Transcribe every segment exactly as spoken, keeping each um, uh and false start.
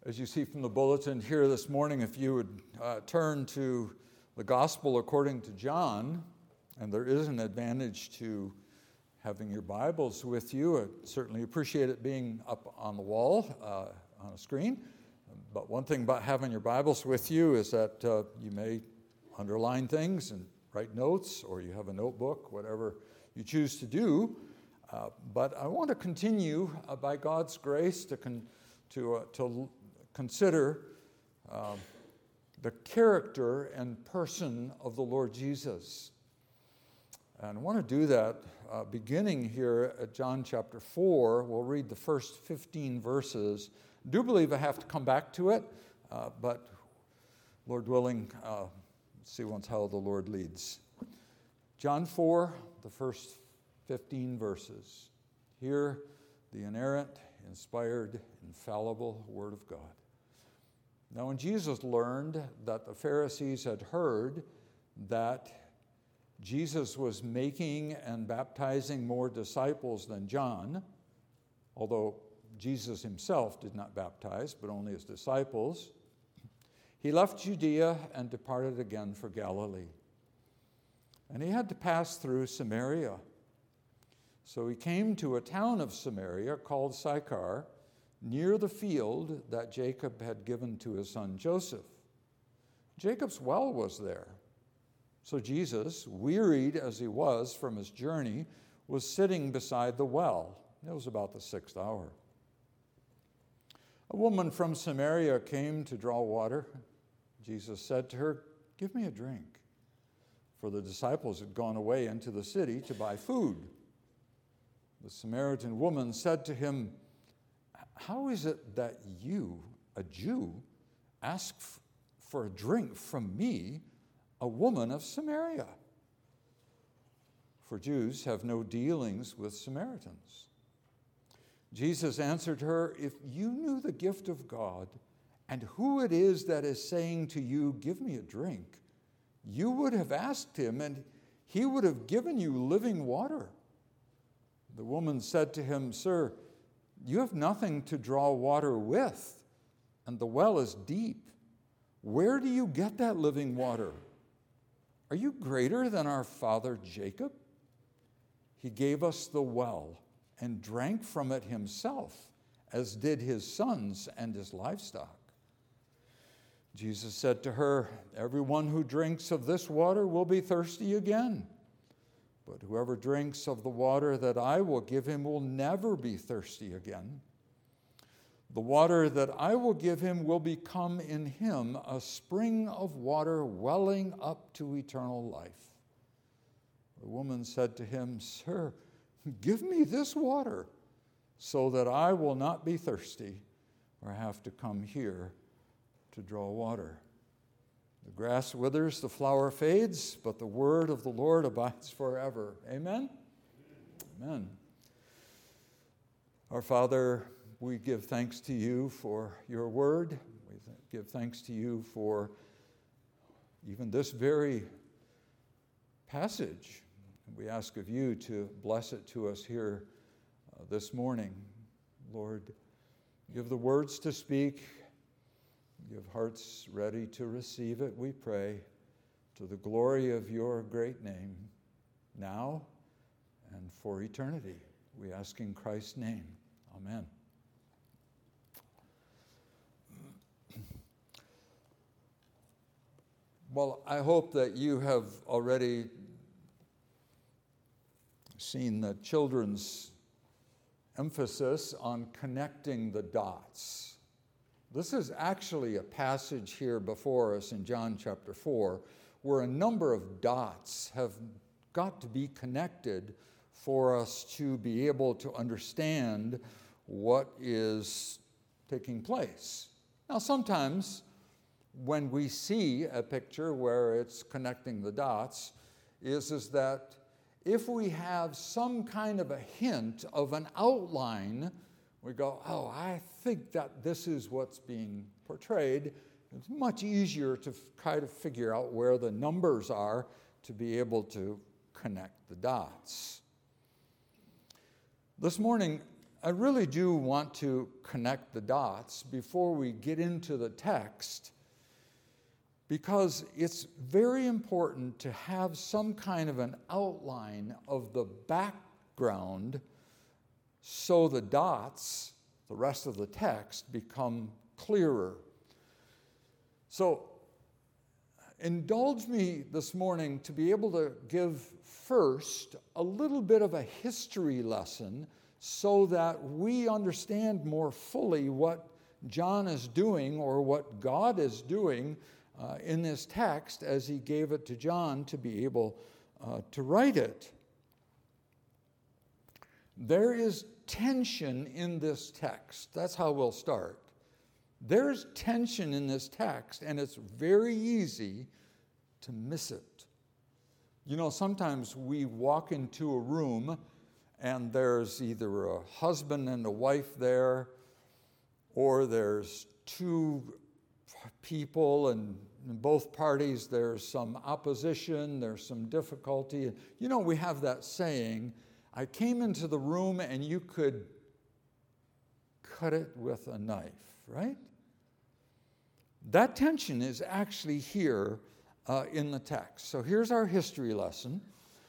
As you see from the bulletin here this morning, if you would uh, turn to the Gospel according to John, and there is an advantage to having your Bibles with you. I certainly appreciate it being up on the wall, uh, on a screen. But one thing about having your Bibles with you is that uh, you may underline things and write notes, or you have a notebook, whatever you choose to do. Uh, but I want to continue, uh, by God's grace, to con- to uh, to consider uh, the character and person of the Lord Jesus. And I want to do that uh, beginning here at John chapter four. We'll read the first fifteen verses. I do believe I have to come back to it, uh, but Lord willing, uh, see once how the Lord leads. John four, the first fifteen verses. Hear the inerrant, inspired, infallible Word of God. Now when Jesus learned that the Pharisees had heard that Jesus was making and baptizing more disciples than John, although Jesus himself did not baptize, but only his disciples, he left Judea and departed again for Galilee. And he had to pass through Samaria. So he came to a town of Samaria called Sychar, near the field that Jacob had given to his son Joseph. Jacob's well was there. So Jesus, wearied as he was from his journey, was sitting beside the well. It was about the sixth hour. A woman from Samaria came to draw water. Jesus said to her, "Give me a drink." For the disciples had gone away into the city to buy food. The Samaritan woman said to him, "How is it that you, a Jew, ask f- for a drink from me, a woman of Samaria?" For Jews have no dealings with Samaritans. Jesus answered her, "If you knew the gift of God and who it is that is saying to you, 'Give me a drink,' you would have asked him, and he would have given you living water." The woman said to him, "Sir, you have nothing to draw water with, and the well is deep. Where do you get that living water? Are you greater than our father Jacob? He gave us the well and drank from it himself, as did his sons and his livestock." Jesus said to her, "Everyone who drinks of this water will be thirsty again. But whoever drinks of the water that I will give him will never be thirsty again. The water that I will give him will become in him a spring of water welling up to eternal life." The woman said to him, "Sir, give me this water so that I will not be thirsty or have to come here to draw water." The grass withers, the flower fades, but the word of the Lord abides forever. Amen? Amen. Our Father, we give thanks to you for your word. We th- give thanks to you for even this very passage. We ask of you to bless it to us here uh, this morning. Lord, give the words to speak. Give hearts ready to receive it, we pray, to the glory of your great name, now and for eternity. We ask in Christ's name. Amen. Well, I hope that you have already seen the children's emphasis on connecting the dots. This is actually a passage here before us in John chapter four where a number of dots have got to be connected for us to be able to understand what is taking place. Now, sometimes when we see a picture where it's connecting the dots, is, is that if we have some kind of a hint of an outline, we go, "Oh, I think that this is what's being portrayed." It's much easier to try to figure out where the numbers are to be able to connect the dots. This morning, I really do want to connect the dots before we get into the text, because it's very important to have some kind of an outline of the background so the dots, the rest of the text, become clearer. So, indulge me this morning to be able to give first a little bit of a history lesson so that we understand more fully what John is doing, or what God is doing uh, in this text as he gave it to John to be able uh, to write it. There is tension in this text. That's how we'll start. There's tension in this text, and it's very easy to miss it. You know, sometimes we walk into a room and there's either a husband and a wife there, or there's two people, and in both parties there's some opposition, there's some difficulty. You know, we have that saying, I came into the room and you could cut it with a knife, right? That tension is actually here uh, in the text. So here's our history lesson.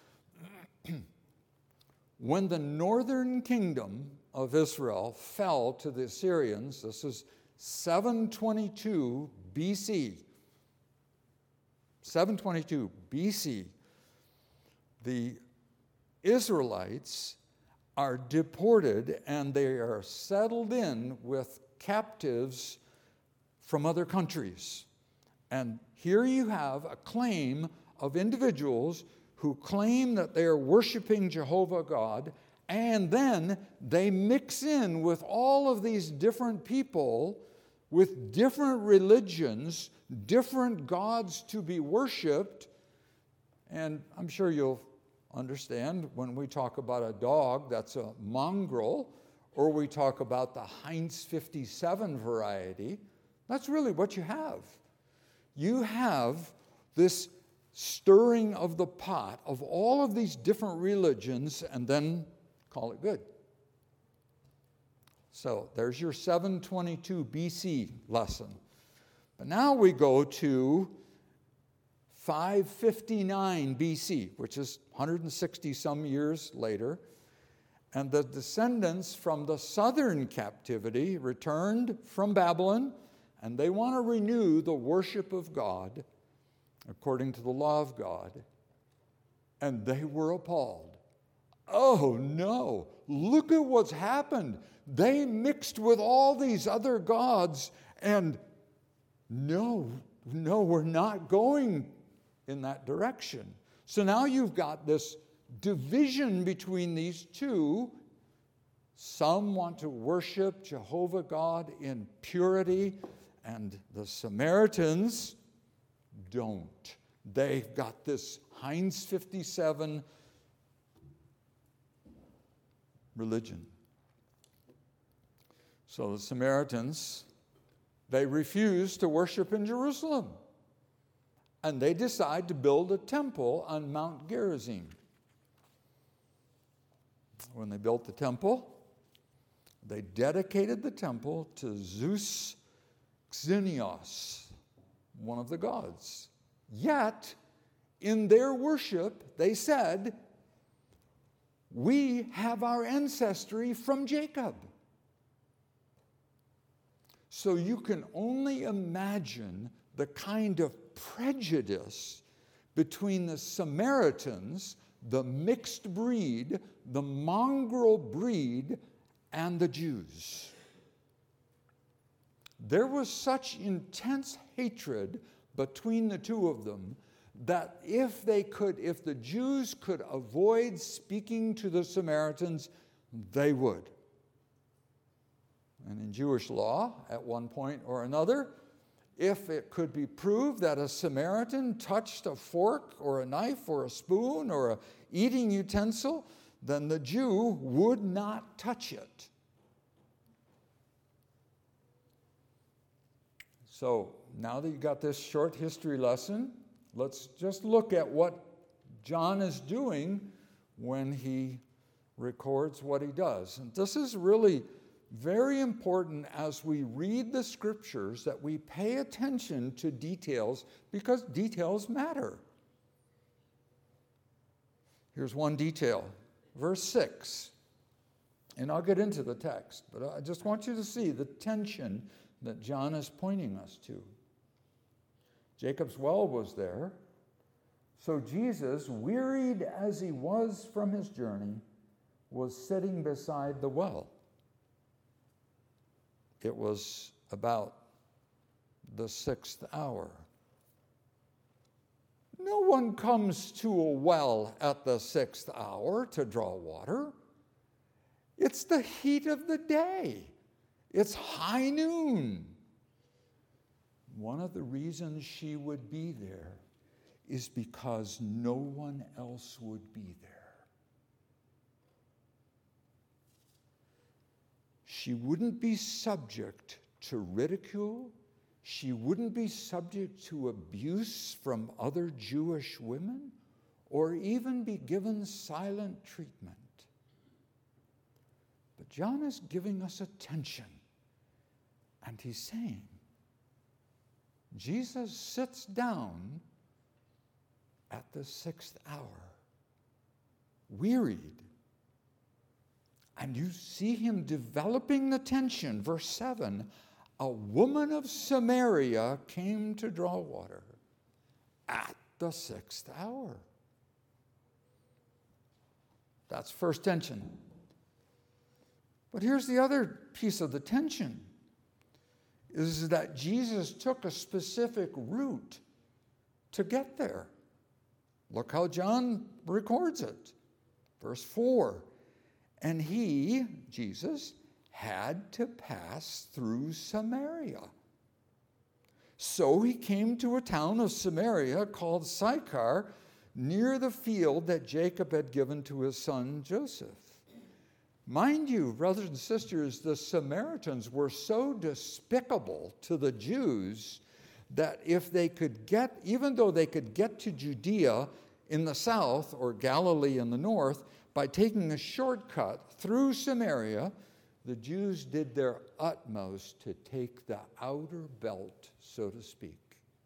When the northern kingdom of Israel fell to the Assyrians, this is seven twenty-two B C. seven twenty-two B C. The Israelites are deported and they are settled in with captives from other countries. And here you have a claim of individuals who claim that they are worshiping Jehovah God, and then they mix in with all of these different people with different religions, different gods to be worshiped. And I'm sure you'll understand when we talk about a dog that's a mongrel, or we talk about the Heinz fifty-seven variety, that's really what you have. You have this stirring of the pot of all of these different religions, and then call it good. So there's your seven twenty-two B C lesson. But now we go to five fifty-nine B C, which is one hundred sixty some years later, and the descendants from the southern captivity returned from Babylon, and they want to renew the worship of God according to the law of God, and they were appalled. Oh no, look at what's happened. They mixed with all these other gods, and no, no, we're not going in that direction. So now you've got this division between these two. Some want to worship Jehovah God in purity, and the Samaritans don't. They've got this Heinz fifty-seven religion. So the Samaritans, they refuse to worship in Jerusalem. And they decide to build a temple on Mount Gerizim. When they built the temple, they dedicated the temple to Zeus Xenios, one of the gods. Yet, in their worship, they said, we have our ancestry from Jacob. So you can only imagine the kind of prejudice between the Samaritans, the mixed breed, the mongrel breed, and the Jews. There was such intense hatred between the two of them that if they could, if the Jews could avoid speaking to the Samaritans, they would. And in Jewish law, at one point or another, if it could be proved that a Samaritan touched a fork or a knife or a spoon or an eating utensil, then the Jew would not touch it. So now that you got this short history lesson, let's just look at what John is doing when he records what he does. And this is really very important as we read the scriptures, that we pay attention to details, because details matter. Here's one detail, verse six. And I'll get into the text, but I just want you to see the tension that John is pointing us to. Jacob's well was there. So Jesus, wearied as he was from his journey, was sitting beside the well. It was about the sixth hour. No one comes to a well at the sixth hour to draw water. It's the heat of the day. It's high noon. One of the reasons she would be there is because no one else would be there. She wouldn't be subject to ridicule. She wouldn't be subject to abuse from other Jewish women, or even be given silent treatment. But John is giving us attention, and he's saying, Jesus sits down at the sixth hour, wearied. And you see him developing the tension. Verse seven, a woman of Samaria came to draw water at the sixth hour. That's first tension. But here's the other piece of the tension, is that Jesus took a specific route to get there. Look how John records it. Verse four, and he, Jesus, had to pass through Samaria. So he came to a town of Samaria called Sychar, near the field that Jacob had given to his son Joseph. Mind you, brothers and sisters, the Samaritans were so despicable to the Jews that if they could get, even though they could get to Judea in the south or Galilee in the north, by taking a shortcut through Samaria, the Jews did their utmost to take the outer belt, so to speak.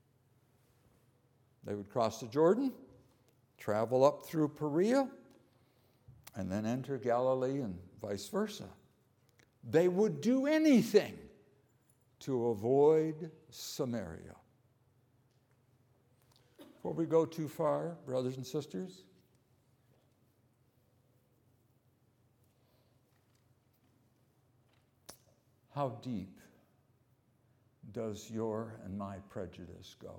They would cross the Jordan, travel up through Perea, and then enter Galilee and vice versa. They would do anything to avoid Samaria. Before we go too far, brothers and sisters, how deep does your and my prejudice go?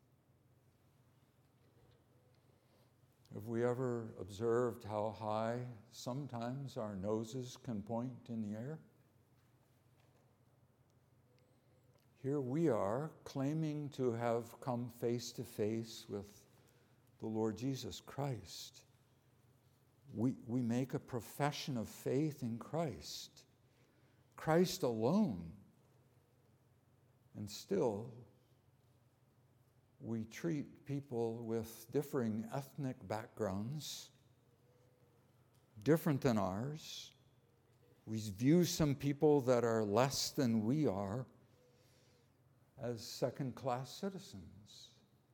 Have we ever observed how high sometimes our noses can point in the air? Here we are claiming to have come face to face with the Lord Jesus Christ. We, we make a profession of faith in Christ. Christ alone. And still, we treat people with differing ethnic backgrounds, different than ours. We view some people that are less than we are as second-class citizens.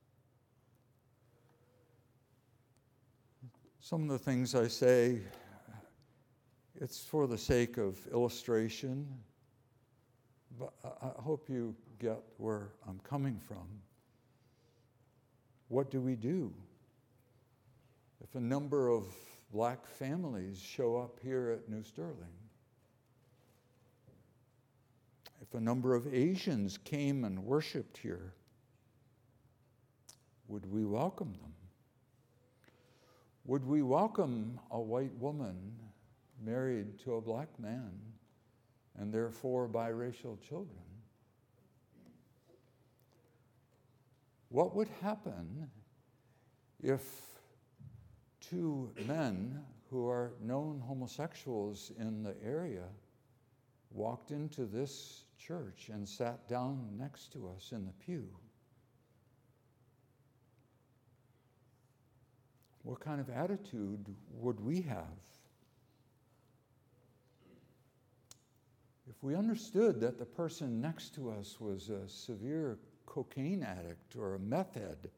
Some of the things I say, it's for the sake of illustration, but I hope you get where I'm coming from. What do we do if a number of black families show up here at New Sterling? If a number of Asians came and worshiped here, would we welcome them? Would we welcome a white woman married to a black man and therefore biracial children? What would happen if two men who are known homosexuals in the area walked into this church and sat down next to us in the pew? What kind of attitude would we have? If we understood that the person next to us was a severe cocaine addict or a meth head,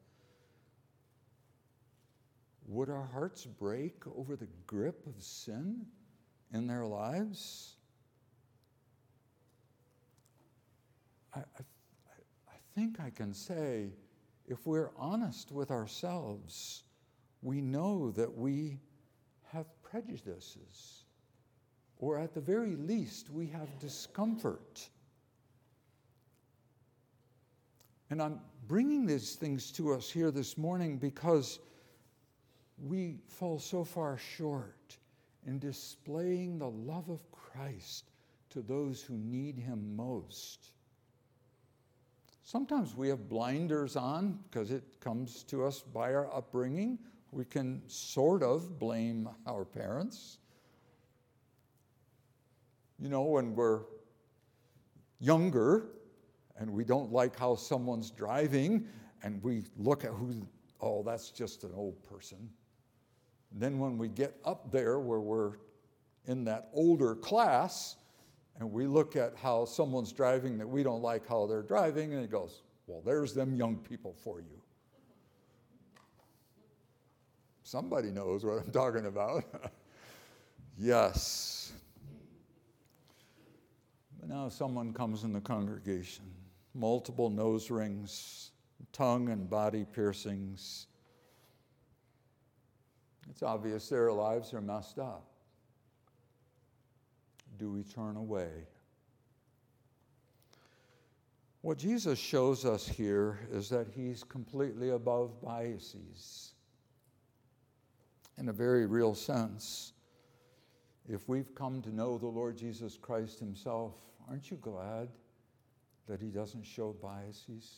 would our hearts break over the grip of sin in their lives? I, I, I think I can say, if we're honest with ourselves, we know that we have prejudices, or at the very least, we have discomfort. And I'm bringing these things to us here this morning because we fall so far short in displaying the love of Christ to those who need him most. Sometimes we have blinders on because it comes to us by our upbringing. We can sort of blame our parents. You know, when we're younger and we don't like how someone's driving and we look at who, oh, that's just an old person. Then when we get up there where we're in that older class and we look at how someone's driving that we don't like how they're driving, and it goes, well, there's them young people for you. Somebody knows what I'm talking about. Yes. But now someone comes in the congregation, multiple nose rings, tongue and body piercings. It's obvious their lives are messed up. Do we turn away? What Jesus shows us here is that he's completely above biases. In a very real sense, if we've come to know the Lord Jesus Christ himself, aren't you glad that he doesn't show biases?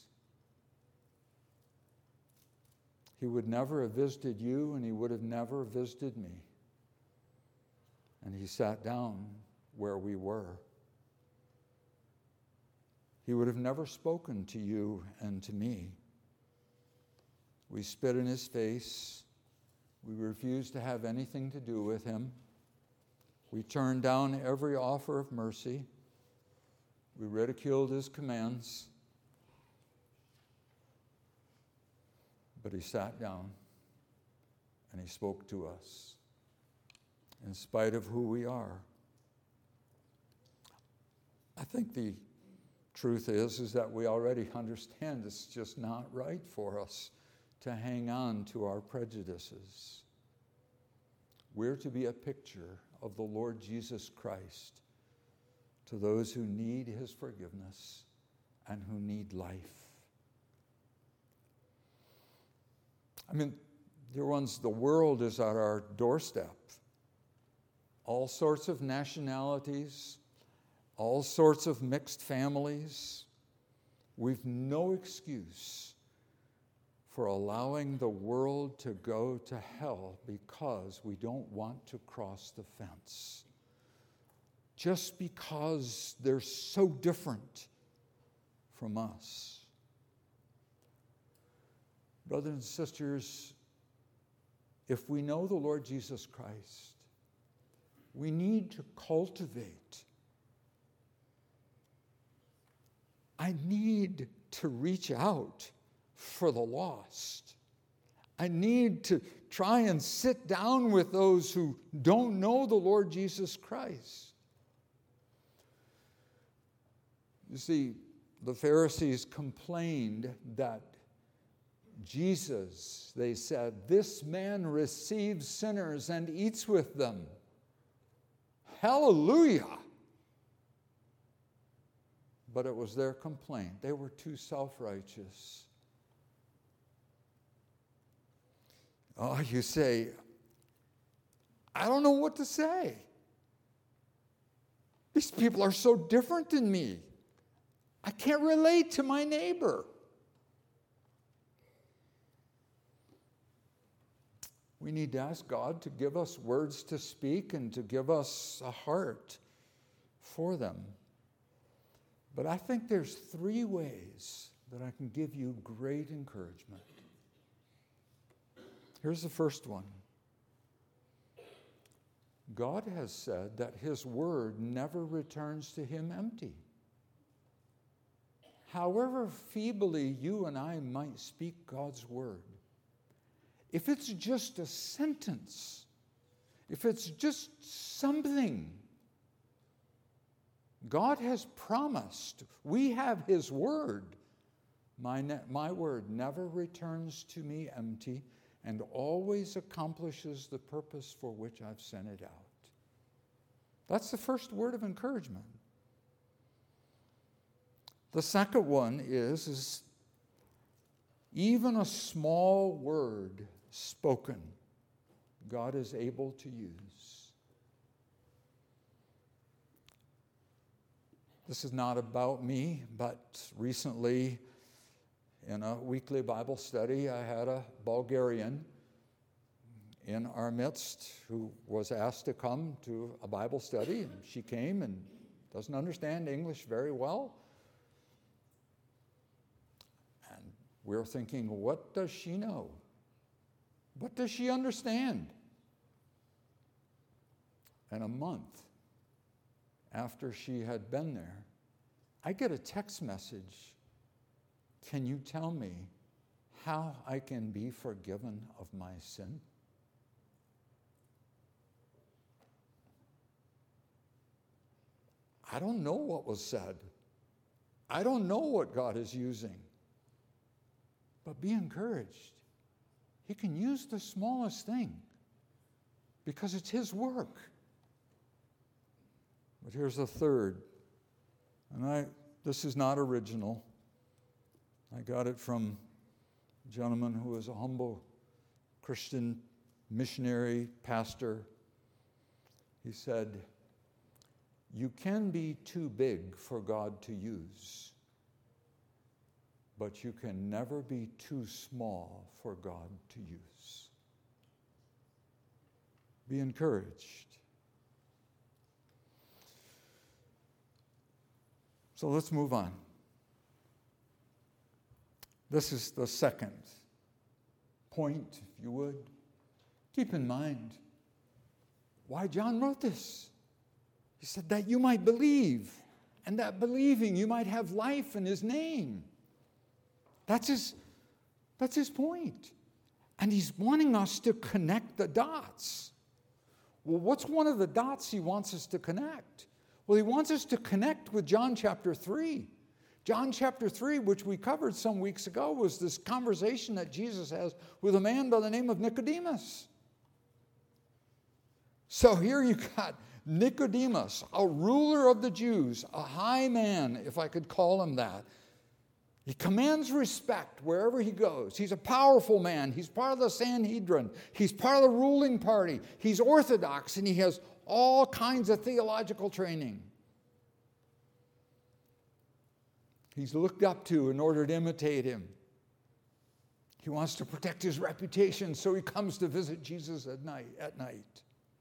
He would never have visited you, and he would have never visited me. And he sat down where we were. He would have never spoken to you and to me. We spit in his face. We refused to have anything to do with him. We turned down every offer of mercy. We ridiculed his commands. But he sat down and he spoke to us in spite of who we are. I think the truth is, is that we already understand it's just not right for us to hang on to our prejudices. We're to be a picture of the Lord Jesus Christ to those who need his forgiveness and who need life. I mean, dear ones, the world is at our doorstep. All sorts of nationalities, all sorts of mixed families. We've no excuse for allowing the world to go to hell because we don't want to cross the fence. Just because they're so different from us. Brothers and sisters, if we know the Lord Jesus Christ, we need to cultivate. I need to reach out for the lost. I need to try and sit down with those who don't know the Lord Jesus Christ. You see, the Pharisees complained that Jesus, they said, this man receives sinners and eats with them. Hallelujah! But it was their complaint. They were too self-righteous. Oh, you say, I don't know what to say. These people are so different than me. I can't relate to my neighbor. We need to ask God to give us words to speak and to give us a heart for them. But I think there's three ways that I can give you great encouragement. Here's the first one. God has said that his word never returns to him empty. However feebly you and I might speak God's word, if it's just a sentence, if it's just something, God has promised. We have his word. My, ne- my word never returns to me empty and always accomplishes the purpose for which I've sent it out. That's the first word of encouragement. The second one is, is even a small word spoken, God is able to use. This is not about me, but recently in a weekly Bible study, I had a Bulgarian in our midst who was asked to come to a Bible study, and she came and doesn't understand English very well. And we're thinking, what does she know? What does she understand? And a month after she had been there, I get a text message. Can you tell me how I can be forgiven of my sin? I don't know what was said. I don't know what God is using. But be encouraged. He can use the smallest thing because it's his work. But here's the third. And I this is not original. I got it from a gentleman who was a humble Christian missionary pastor. He said, you can be too big for God to use, but you can never be too small for God to use. Be encouraged. So let's move on. This is the second point, if you would. Keep in mind why John wrote this. He said that you might believe, and that believing you might have life in his name. That's his, that's his point. And he's wanting us to connect the dots. Well, what's one of the dots he wants us to connect? Well, he wants us to connect with John chapter three. John chapter three, which we covered some weeks ago, was this conversation that Jesus has with a man by the name of Nicodemus. So here you got Nicodemus, a ruler of the Jews, a high man, if I could call him that. He commands respect wherever he goes. He's a powerful man. He's part of the Sanhedrin. He's part of the ruling party. He's orthodox, and he has all kinds of theological training. He's looked up to in order to imitate him. He wants to protect his reputation, so he comes to visit Jesus at night. At night.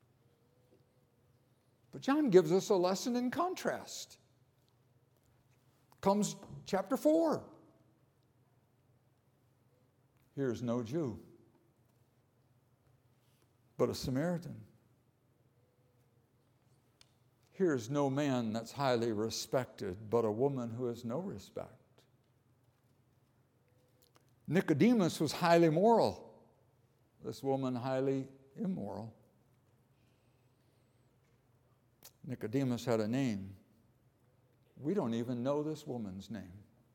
But John gives us a lesson in contrast. Comes chapter four. Here's no Jew, but a Samaritan. Here's no man that's highly respected, but a woman who has no respect. Nicodemus was highly moral. This woman highly immoral. Nicodemus had a name. We don't even know this woman's name.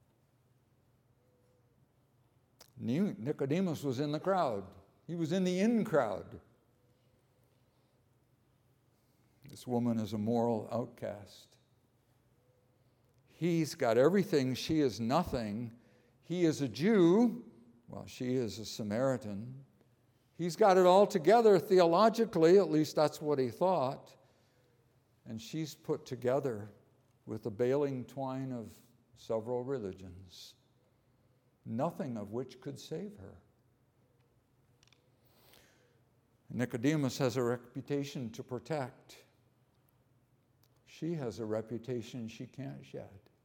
Nicodemus was in the crowd. He was in the in crowd. This woman is a moral outcast. He's got everything. She is nothing. He is a Jew. Well, she is a Samaritan. He's got it all together theologically. At least that's what he thought. And she's put together with the baling twine of several religions, nothing of which could save her. Nicodemus has a reputation to protect. She has a reputation she can't shed.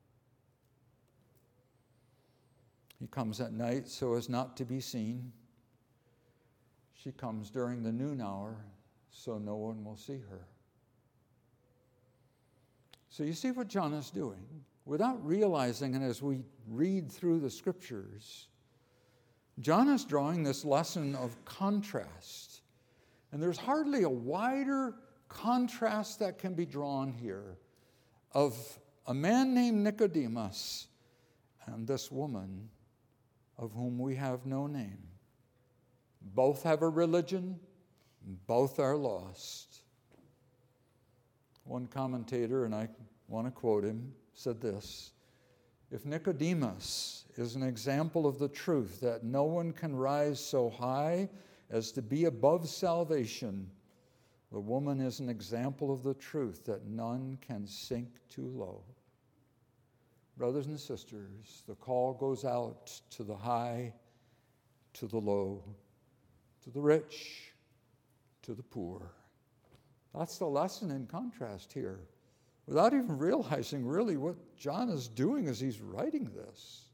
He comes at night so as not to be seen. She comes during the noon hour so no one will see her. So you see what John is doing. Without realizing it as we read through the scriptures, John is drawing this lesson of contrast. And there's hardly a wider contrast that can be drawn here of a man named Nicodemus and this woman of whom we have no name. Both have a religion, both are lost. One commentator, and I want to quote him, said this: if Nicodemus is an example of the truth that no one can rise so high as to be above salvation, the woman is an example of the truth that none can sink too low. Brothers and sisters, the call goes out to the high, to the low, to the rich, to the poor. That's the lesson in contrast here, without even realizing really what John is doing as he's writing this.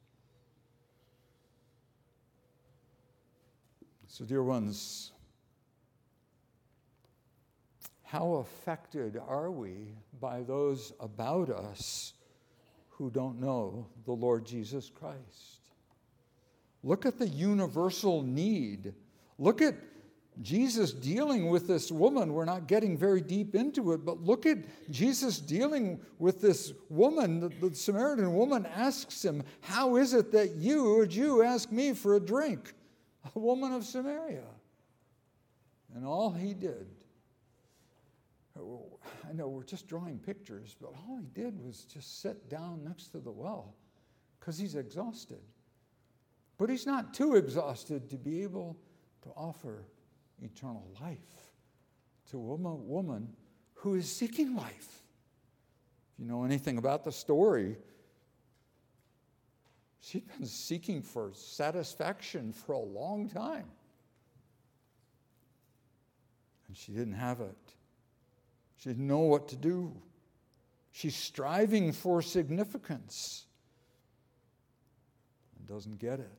So, dear ones, how affected are we by those about us who don't know the Lord Jesus Christ? Look at the universal need. Look at Jesus dealing with this woman. We're not getting very deep into it, but look at Jesus dealing with this woman. The, the Samaritan woman asks him, how is it that you, a Jew, ask me for a drink? A woman of Samaria. And all he did, I know we're just drawing pictures, but all he did was just sit down next to the well because he's exhausted. But he's not too exhausted to be able to offer eternal life to a woman, woman who is seeking life. If you know anything about the story, she'd been seeking for satisfaction for a long time. And she didn't have it. She didn't know what to do. She's striving for significance and doesn't get it.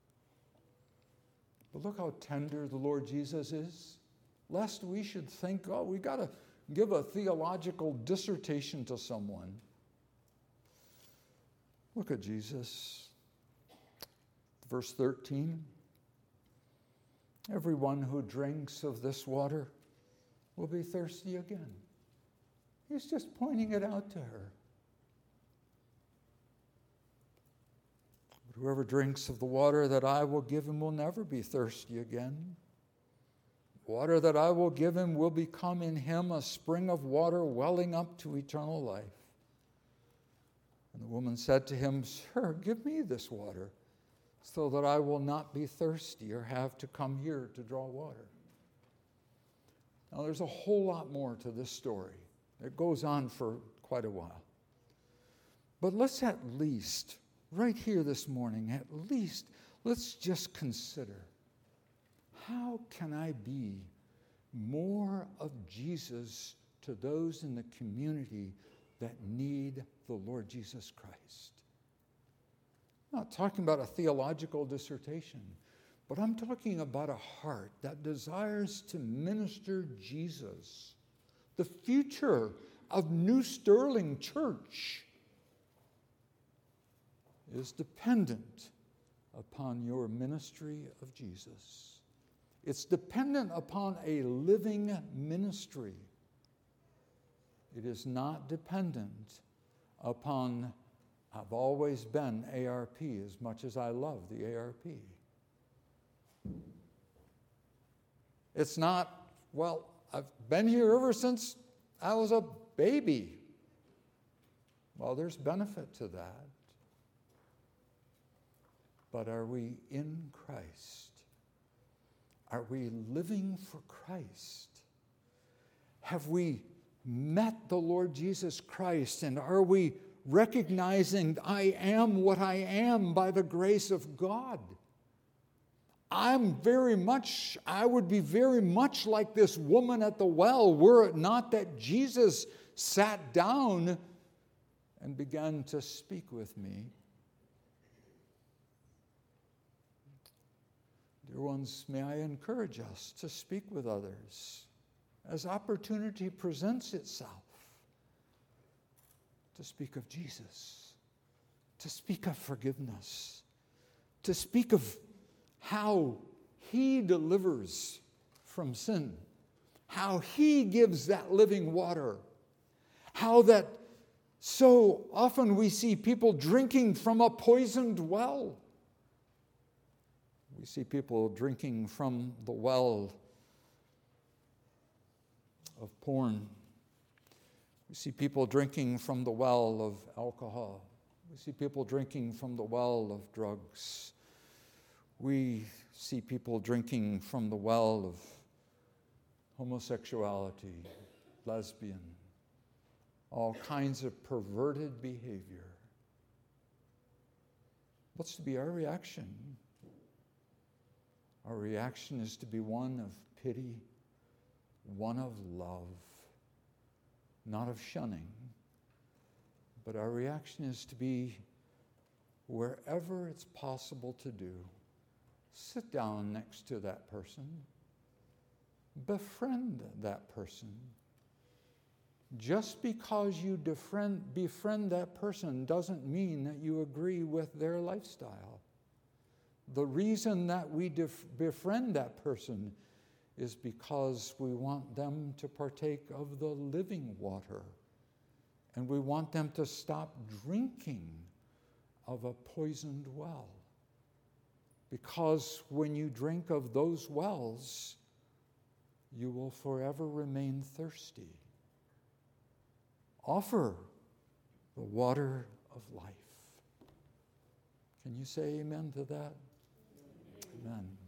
But look how tender the Lord Jesus is. Lest we should think, oh, we got to give a theological dissertation to someone. Look at Jesus. Verse thirteen. Everyone who drinks of this water will be thirsty again. He's just pointing it out to her. But whoever drinks of the water that I will give him will never be thirsty again. Water that I will give him will become in him a spring of water welling up to eternal life. And the woman said to him, Sir, give me this water, so that I will not be thirsty or have to come here to draw water. Now, there's a whole lot more to this story. It goes on for quite a while. But let's at least, right here this morning, at least, let's just consider, how can I be more of Jesus to those in the community that need the Lord Jesus Christ? I'm not talking about a theological dissertation, but I'm talking about a heart that desires to minister Jesus. The future of New Sterling Church is dependent upon your ministry of Jesus. It's dependent upon a living ministry. It is not dependent upon, I've always been A R P as much as I love the A R P. It's not, well, I've been here ever since I was a baby. Well, there's benefit to that. But are we in Christ? Are we living for Christ? Have we met the Lord Jesus Christ, and are we recognizing I am what I am by the grace of God? I'm very much, I would be very much like this woman at the well, were it not that Jesus sat down and began to speak with me. Dear ones, may I encourage us to speak with others as opportunity presents itself, to speak of Jesus, to speak of forgiveness, to speak of how He delivers from sin, how He gives that living water, how that so often we see people drinking from a poisoned well. We see people drinking from the well of porn. We see people drinking from the well of alcohol. We see people drinking from the well of drugs. We see people drinking from the well of homosexuality, lesbian, all kinds of perverted behavior. What's to be our reaction? Our reaction is to be one of pity, one of love, not of shunning. But our reaction is to be, wherever it's possible to do, sit down next to that person, befriend that person. Just because you befriend, befriend that person doesn't mean that you agree with their lifestyle. The reason that we def- befriend that person is because we want them to partake of the living water, and we want them to stop drinking of a poisoned well. Because when you drink of those wells, you will forever remain thirsty. Offer the water of life. Can you say amen to that? Amen.